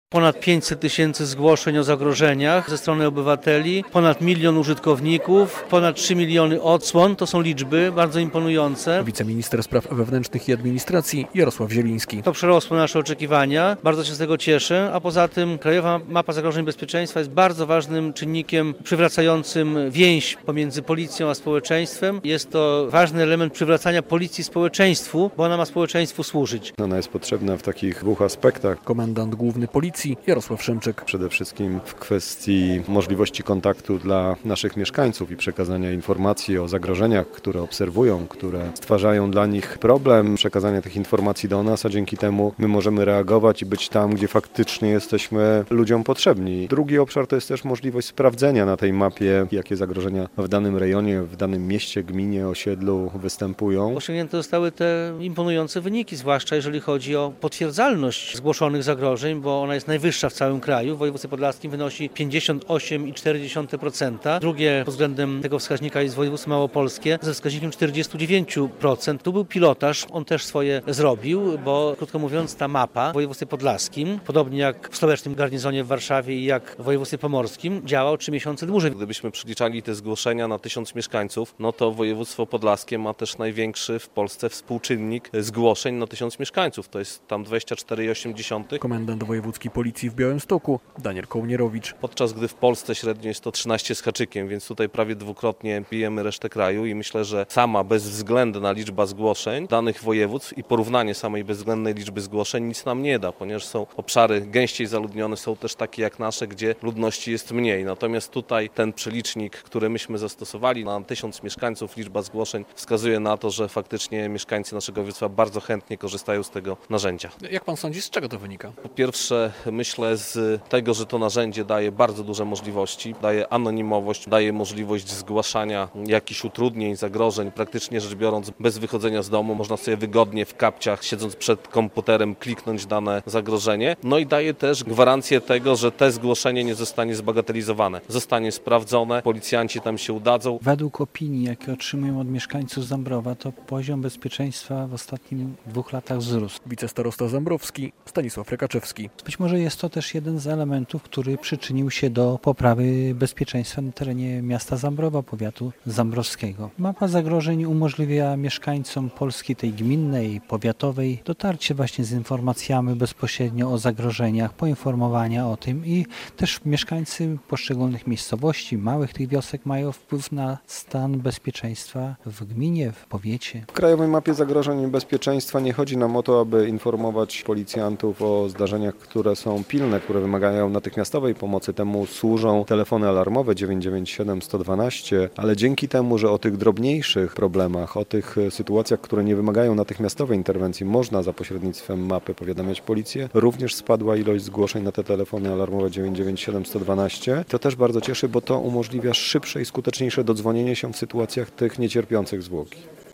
Ponad 500 tysięcy zgłoszeń o zagrożeniach ze strony obywateli, ponad 1 milion użytkowników, ponad 3 miliony odsłon. To są liczby bardzo imponujące. Wiceminister spraw wewnętrznych i administracji Jarosław Zieliński. To przerosło nasze oczekiwania. Bardzo się z tego cieszę. A poza tym Krajowa Mapa Zagrożeń Bezpieczeństwa jest bardzo ważnym czynnikiem przywracającym więź pomiędzy policją a społeczeństwem. Jest to ważny element przywracania policji społeczeństwu, bo ona ma społeczeństwu służyć. Ona jest potrzebna w takich dwóch aspektach. Komendant główny policji Jarosław Szymczyk. Przede wszystkim w kwestii możliwości kontaktu dla naszych mieszkańców i przekazania informacji o zagrożeniach, które obserwują, które stwarzają dla nich problem, przekazania tych informacji do nas, a dzięki temu my możemy reagować i być tam, gdzie faktycznie jesteśmy ludziom potrzebni. Drugi obszar to jest też możliwość sprawdzenia na tej mapie, jakie zagrożenia w danym rejonie, w danym mieście, gminie, osiedlu występują. Osiągnięte zostały te imponujące wyniki, zwłaszcza jeżeli chodzi o potwierdzalność zgłoszonych zagrożeń, bo ona jest najwyższa w całym kraju. W województwie podlaskim wynosi 58,4%. Drugie pod względem tego wskaźnika jest województwo małopolskie ze wskaźnikiem 49%. Tu był pilotaż, on też swoje zrobił, bo krótko mówiąc ta mapa w województwie podlaskim, podobnie jak w stołecznym garnizonie w Warszawie i jak w województwie pomorskim, działa o 3 miesiące dłużej. Gdybyśmy przeliczali te zgłoszenia na 1000 mieszkańców, no to województwo podlaskie ma też największy w Polsce współczynnik zgłoszeń na 1000 mieszkańców. To jest tam 24,8. Komendant wojewódzki policji w Białymstoku Daniel Kołnierowicz. Podczas gdy w Polsce średnio jest to 13 z haczykiem, więc tutaj prawie dwukrotnie bijemy resztę kraju i myślę, że sama bezwzględna liczba zgłoszeń danych województw i porównanie samej bezwzględnej liczby zgłoszeń nic nam nie da, ponieważ są obszary gęściej zaludnione, są też takie jak nasze, gdzie ludności jest mniej. Natomiast tutaj ten przelicznik, który myśmy zastosowali na 1000 mieszkańców, liczba zgłoszeń wskazuje na to, że faktycznie mieszkańcy naszego województwa bardzo chętnie korzystają z tego narzędzia. Jak pan sądzi, z czego to wynika? Po pierwsze, myślę z tego, że to narzędzie daje bardzo duże możliwości, daje anonimowość, daje możliwość zgłaszania jakichś utrudnień, zagrożeń, praktycznie rzecz biorąc bez wychodzenia z domu. Można sobie wygodnie w kapciach, siedząc przed komputerem, kliknąć dane zagrożenie. No i daje też gwarancję tego, że te zgłoszenie nie zostanie zbagatelizowane. Zostanie sprawdzone, policjanci tam się udadzą. Według opinii, jakie otrzymują od mieszkańców Zambrowa, to poziom bezpieczeństwa w ostatnich 2 latach wzrósł. Wicestarosta Zambrowski Stanisław Rekaczewski. Być może jest to też jeden z elementów, który przyczynił się do poprawy bezpieczeństwa na terenie miasta Zambrowa, powiatu zambrowskiego. Mapa zagrożeń umożliwia mieszkańcom Polski tej gminnej, powiatowej dotarcie właśnie z informacjami bezpośrednio o zagrożeniach, poinformowania o tym i też mieszkańcy poszczególnych miejscowości, małych tych wiosek mają wpływ na stan bezpieczeństwa w gminie, w powiecie. W Krajowej Mapie Zagrożeń i Bezpieczeństwa nie chodzi nam o to, aby informować policjantów o zdarzeniach, które są pilne, które wymagają natychmiastowej pomocy. Temu służą telefony alarmowe 997 112, ale dzięki temu, że o tych drobniejszych problemach, o tych sytuacjach, które nie wymagają natychmiastowej interwencji, można za pośrednictwem mapy powiadamiać policję, również spadła ilość zgłoszeń na te telefony alarmowe 997 112. To też bardzo cieszy, bo to umożliwia szybsze i skuteczniejsze dodzwonienie się w sytuacjach tych niecierpiących zwłoki.